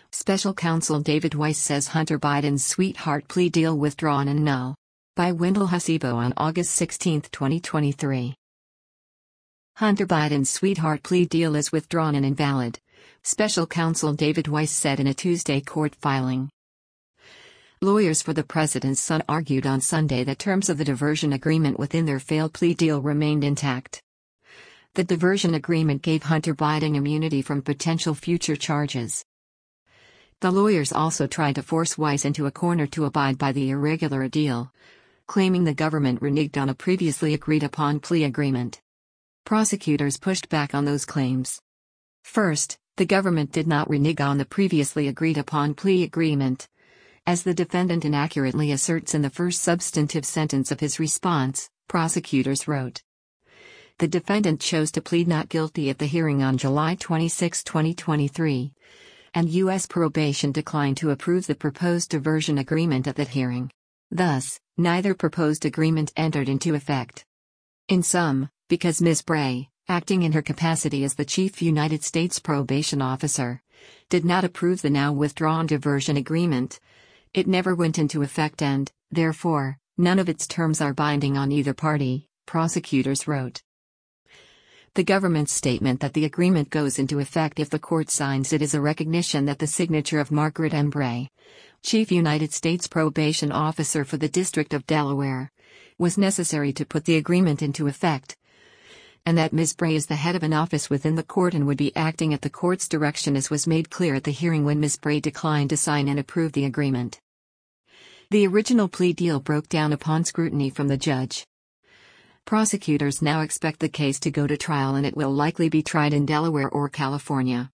Special counsel David Weiss says Hunter Biden's sweetheart plea deal withdrawn and null. By Wendell Hasibo on August 16, 2023. Hunter Biden's sweetheart plea deal is withdrawn and invalid, special counsel David Weiss said in a Tuesday court filing. Lawyers for the president's son argued on Sunday that terms of the diversion agreement within their failed plea deal remained intact. The diversion agreement gave Hunter Biden immunity from potential future charges. The lawyers also tried to force Weiss into a corner to abide by the irregular deal, claiming the government reneged on a previously agreed-upon plea agreement. Prosecutors pushed back on those claims. First, the government did not renege on the previously agreed-upon plea agreement, as the defendant inaccurately asserts in the first substantive sentence of his response, prosecutors wrote. The defendant chose to plead not guilty at the hearing on July 26, 2023, and U.S. probation declined to approve the proposed diversion agreement at that hearing. Thus, neither proposed agreement entered into effect. In sum, because Ms. Bray, acting in her capacity as the Chief United States Probation Officer, did not approve the now withdrawn diversion agreement, it never went into effect and, therefore, none of its terms are binding on either party, prosecutors wrote. The government's statement that the agreement goes into effect if the court signs it is a recognition that the signature of Margaret M. Bray, Chief United States Probation Officer for the District of Delaware, was necessary to put the agreement into effect, and that Ms. Bray is the head of an office within the court and would be acting at the court's direction, as was made clear at the hearing when Ms. Bray declined to sign and approve the agreement. The original plea deal broke down upon scrutiny from the judge. Prosecutors now expect the case to go to trial, and it will likely be tried in Delaware or California.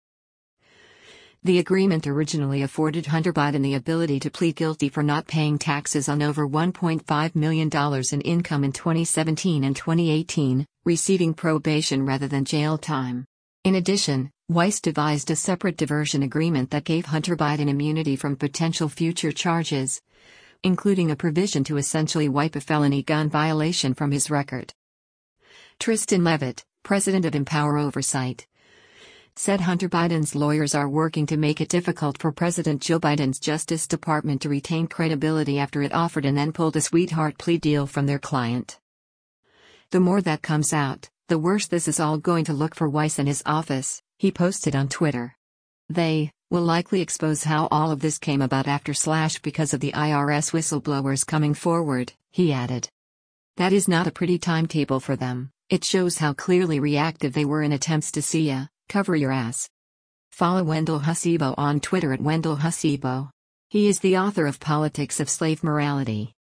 The agreement originally afforded Hunter Biden the ability to plead guilty for not paying taxes on over $1.5 million in income in 2017 and 2018, receiving probation rather than jail time. In addition, Weiss devised a separate diversion agreement that gave Hunter Biden immunity from potential future charges, including a provision to essentially wipe a felony gun violation from his record. Tristan Leavitt, president of Empower Oversight, said Hunter Biden's lawyers are working to make it difficult for President Joe Biden's Justice Department to retain credibility after it offered and then pulled a sweetheart plea deal from their client. The more that comes out, the worse this is all going to look for Weiss and his office, he posted on Twitter. They will likely expose how all of this came about because of the IRS whistleblowers coming forward, he added. That is not a pretty timetable for them. It shows how clearly reactive they were in attempts to see ya, cover your ass. Follow Wendell Hasibo on Twitter at Wendell Hasibo. He is the author of Politics of Slave Morality.